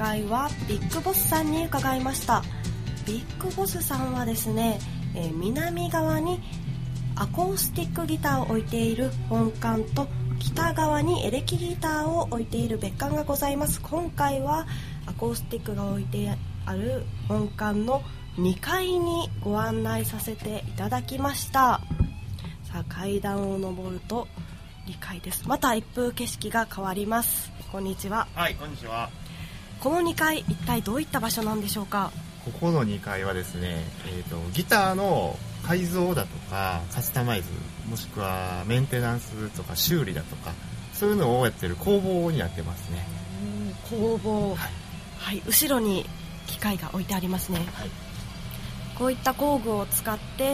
回はビッグボスさんに伺いました。ビッグボスさんはですね、南側にアコースティックギターを置いている本館と北側にエレキギターを置いている別館がございます。今回はアコースティックが置いてある本館の2階にご案内させていただきました。さあ、階段を上ると2階です。また一風景色が変わります。こんにちは。 はい、こんにちは。 この2階、一体どういった場所なんでしょうか？ ここの2階はですね、ギターの改造だとかカスタマイズ、もしくはメンテナンスとか修理だとか、そういうのをやってる工房になってますね。 工房、 はい、 はい、後ろに機械が置いてありますね。 はい、 こういった工具を使って、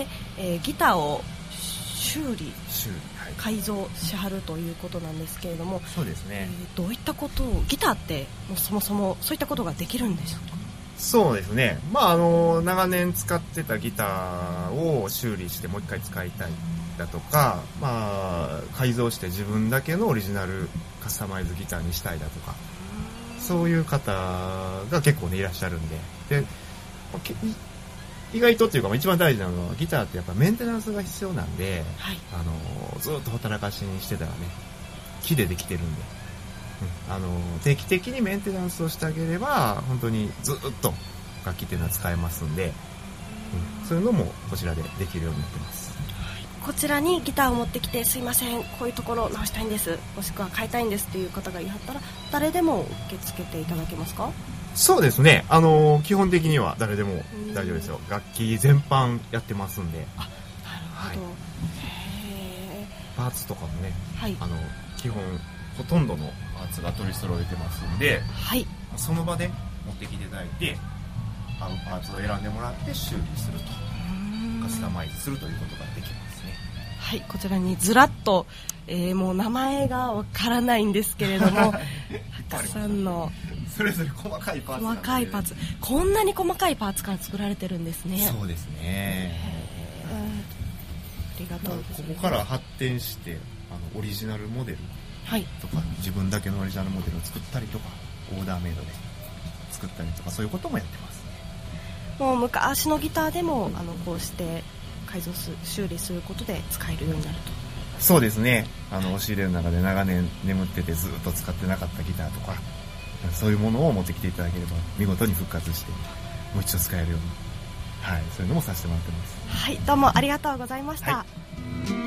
ギターを修理、はい、改造しはるということなんですけれども。 そうですね。 どういったことを、ギターってそもそもそういったことができるんでしょうか？ そうですね、長年使ってたギターを修理してもう一回使いたいだとか、改造して自分だけのオリジナルカスタマイズギターにしたいだとか、そういう方が結構ねいらっしゃるんで、意外とっていうか一番大事なのは、ギターってやっぱメンテナンスが必要なんで、はい、ずっとほったらかしにしてたらね、木でできてるんで、定期的にメンテナンスをしてあげれば本当にずっと楽器っていうのは使えますんで、そういうのもこちらでできるようになってます。 こちらにギターを持ってきて、すいません、こういうところ直したいんです、もしくは買いたいんですっていう方がいはったら、誰でも受け付けていただけますか？ そうですね、基本的には誰でも大丈夫ですよ。楽器全般やってますんで。 あ、なるほど、はい、 パーツとかもね、 はい、 基本ほとんどのパーツが取り揃えてますんで、 はい、 その場で持ってきていただいて、合うパーツを選んでもらって修理すると、カスタマイズするということができますね。 はい、こちらにずらっと、もう名前がわからないんですけれどもたくさんのそれぞれ細かいパーツ、 こんなに細かいパーツから作られてるんですね。 そうですね。 ありがとうございます。 ここから発展してオリジナルモデルとか、自分だけのオリジナルモデルを作ったりとか、オーダーメイドで作ったりとか、そういうこともやってますね。 もう昔のギターでもこうして改造修理することで使えるようになると。 そうですね、押し入れの中で長年眠っててずっと使ってなかったギターとか、そういうものを持ってきていただければ見事に復活してもう一度使えるように、はい、そういうのもさせてもらってます。 はい、どうもありがとうございました。はい。